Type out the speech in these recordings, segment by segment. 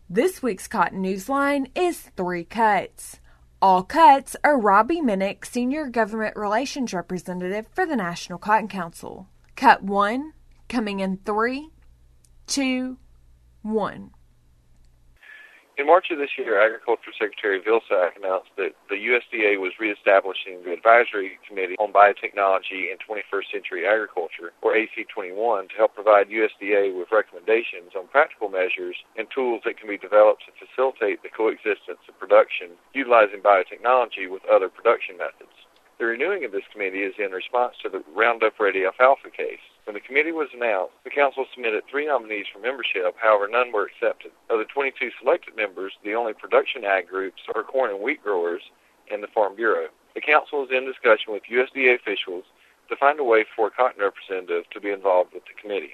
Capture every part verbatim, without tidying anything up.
This week's Cotton Newsline is Three Cuts. All cuts are Robbie Minnick, Senior Government Relations Representative for the National Cotton Council. Cut one, coming in three, two, one. In March of this year, Agriculture Secretary Vilsack announced that the U S D A was reestablishing the Advisory Committee on Biotechnology in twenty-first Century Agriculture, or A C twenty-one, to help provide U S D A with recommendations on practical measures and tools that can be developed to facilitate the coexistence of production utilizing biotechnology with other production methods. The renewing of this committee is in response to the Roundup Ready alfalfa case. When the committee was announced, the Council submitted three nominees for membership, however none were accepted. Of the twenty-two selected members, the only production ag groups are corn and wheat growers and the Farm Bureau. The Council is in discussion with U S D A officials to find a way for a cotton representative to be involved with the committee.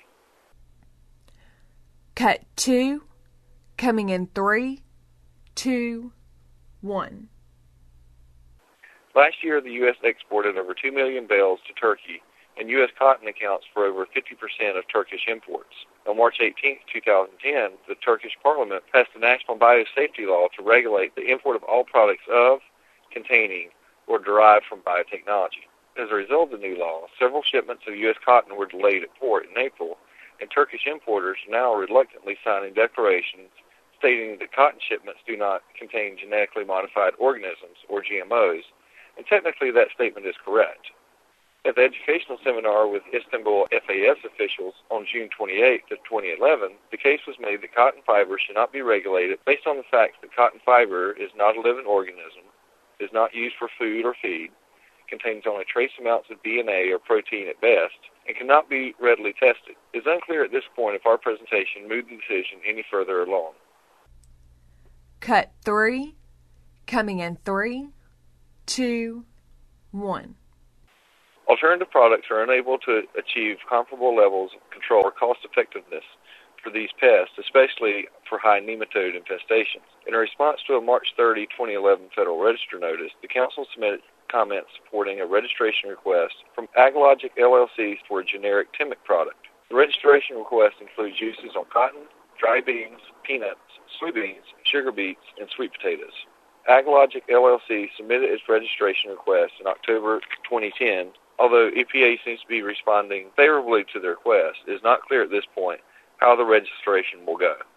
Cut two, coming in three, two, one. Last year, the U S exported over two million bales to Turkey, and U S cotton accounts for over fifty percent of Turkish imports. On March eighteenth, two thousand ten, the Turkish parliament passed the National Biosafety Law to regulate the import of all products of, containing, or derived from biotechnology. As a result of the new law, several shipments of U S cotton were delayed at port in April, and Turkish importers are now reluctantly signing declarations stating that cotton shipments do not contain genetically modified organisms, or G M Os, and technically that statement is correct. At the educational seminar with Istanbul F A S officials on June twenty-eighth of twenty eleven, the case was made that cotton fiber should not be regulated based on the fact that cotton fiber is not a living organism, is not used for food or feed, contains only trace amounts of D N A or protein at best, and cannot be readily tested. It is unclear at this point if our presentation moved the decision any further along. Cut three, coming in three, two, one. Alternative products are unable to achieve comparable levels of control or cost-effectiveness for these pests, especially for high nematode infestations. In response to a March thirtieth, twenty eleven Federal Register notice, the Council submitted comments supporting a registration request from AgLogic L L C for a generic Timic product. The registration request includes uses on cotton, dry beans, peanuts, soybeans, sugar beets, and sweet potatoes. AgLogic L L C submitted its registration request in October twenty ten. Although E P A seems to be responding favorably to the request, it is not clear at this point how the registration will go.